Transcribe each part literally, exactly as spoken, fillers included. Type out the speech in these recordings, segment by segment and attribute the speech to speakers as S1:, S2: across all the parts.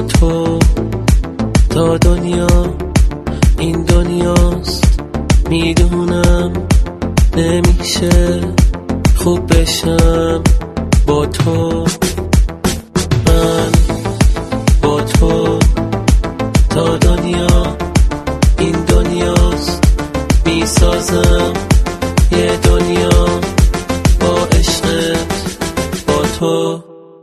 S1: تو تا دنیا این دنیاست. میدونم نمیشه خوب بشم با تو. من با تو تا دنیا این دنیاست. میسازم یه دنیا با عشقت با تو.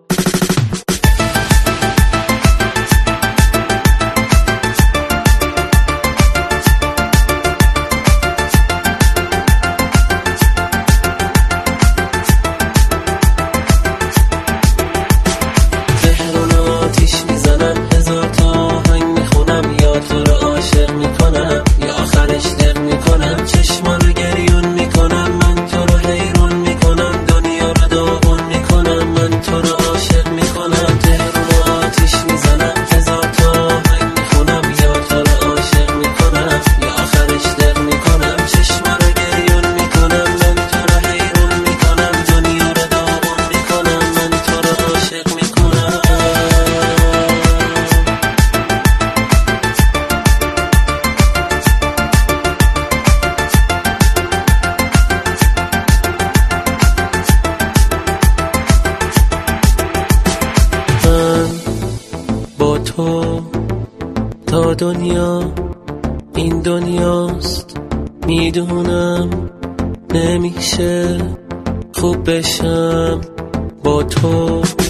S1: با تو تا دنیا این دنیاست. میدونم نمیشه خوب بشم با تو.